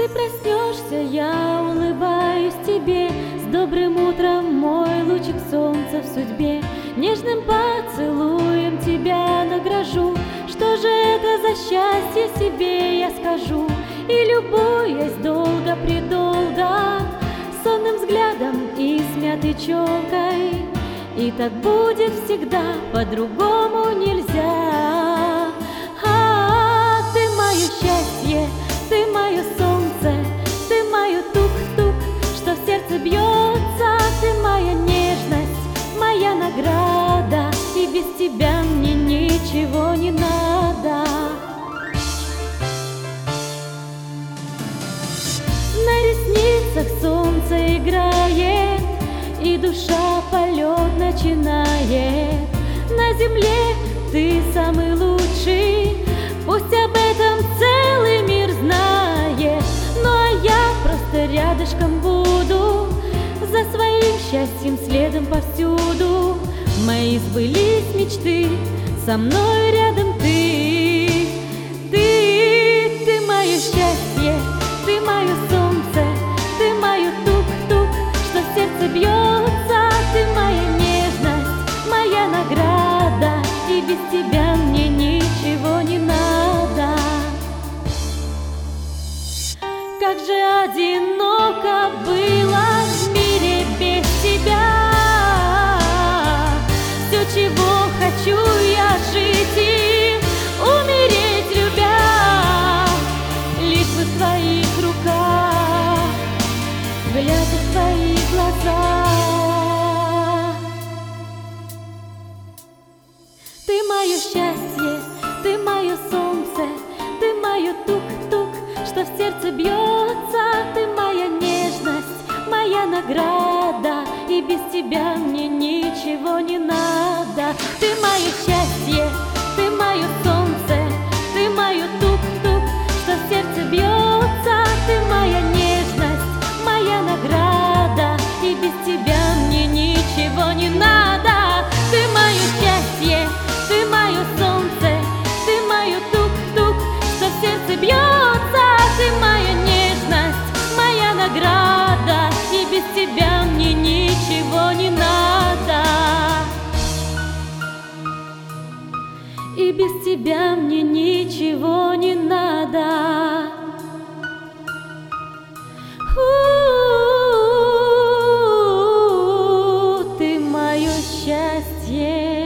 ты проснешься, я улыбаюсь тебе. С добрым утром, мой лучик солнца в судьбе. Нежным поцелуем тебя награжу. Что же это за счастье, себе я скажу. И любуясь долго-предолго сонным взглядом и смятой челкой. И так будет всегда, по-другому нельзя. Ты мое счастье, ты мое солнце, ты мое тук-тук, что в сердце бьется. Ты моя нежность, моя награда, и без тебя мне ничего не надо. На ресницах солнце играет, и душа полет начинает. На земле ты самый лучший, пусть об этом целый мир знает. Ну а я просто рядышком буду, за своим счастьем следом повсюду. Мои сбылись мечты, со мной рядом ты. Ты мое счастье, ты мое солнце, ты мое тук-тук, что в сердце бьется. Ты моя нежность, моя награда, и без тебя мне ничего не надо. Как же одиноко было в мире без тебя. Все, чего хочу, я жить и умереть любя. Лишь бы в твоих руках, глядя в твои глаза. Ты мое счастье, ты мое солнце, ты мое тук-тук, что в сердце бьется. Ты моя нежность, моя награда, и без тебя мне ничего не надо. Ты мое счастье, ты мое солнце, ты мое тук-тук, что в сердце бьется. Ты моя нежность, моя награда, и без тебя мне ничего не надо. Ты мое счастье, ты мое солнце, ты мое тук-тук, что в сердце бьется. Ты моя нежность, моя награда, и без тебя мне ничего не надо. И без тебя мне ничего не надо. Ты мое счастье.